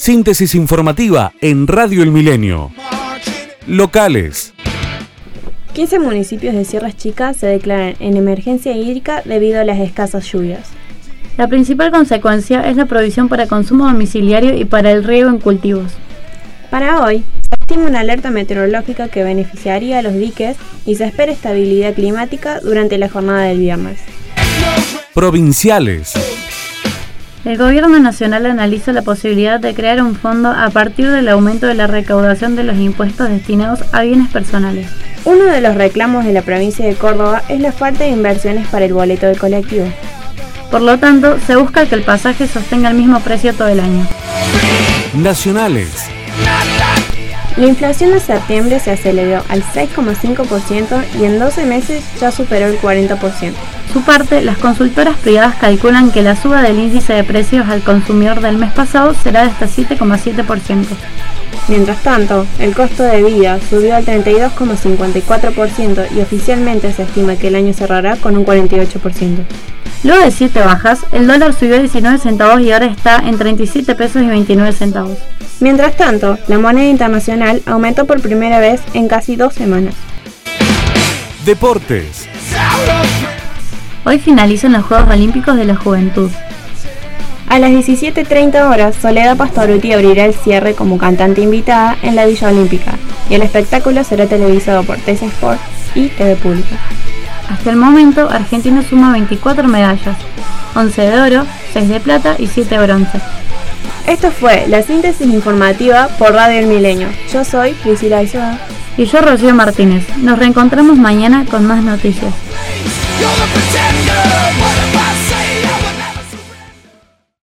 Síntesis informativa en Radio El Milenio. Locales. 15 municipios de Sierras Chicas se declaran en emergencia hídrica debido a las escasas lluvias. La principal consecuencia es la provisión para consumo domiciliario y para el riego en cultivos. Para hoy, se estima una alerta meteorológica que beneficiaría a los diques y se espera estabilidad climática durante la jornada del viernes. Provinciales. El Gobierno Nacional analiza la posibilidad de crear un fondo a partir del aumento de la recaudación de los impuestos destinados a bienes personales. Uno de los reclamos de la provincia de Córdoba es la falta de inversiones para el boleto del colectivo. Por lo tanto, se busca que el pasaje sostenga el mismo precio todo el año. Nacionales. La inflación de septiembre se aceleró al 6,5% y en 12 meses ya superó el 40%. Por su parte, las consultoras privadas calculan que la suba del índice de precios al consumidor del mes pasado será de hasta 7,7%. Mientras tanto, el costo de vida subió al 32,54% y oficialmente se estima que el año cerrará con un 48%. Luego de 7 bajas, el dólar subió 19 centavos y ahora está en 37 pesos y 29 centavos. Mientras tanto, la moneda internacional aumentó por primera vez en casi 2 semanas. Deportes. Hoy finalizan los Juegos Olímpicos de la Juventud. A las 17:30 horas, Soledad Pastorutti abrirá el cierre como cantante invitada en la Villa Olímpica y el espectáculo será televisado por TC Sport y TV Pública. Hasta el momento, Argentina suma 24 medallas, 11 de oro, 6 de plata y 7 de bronce. Esto fue la síntesis informativa por Radio El Milenio. Yo soy Priscila Aizoa. Y yo, Rocío Martínez. Nos reencontramos mañana con más noticias.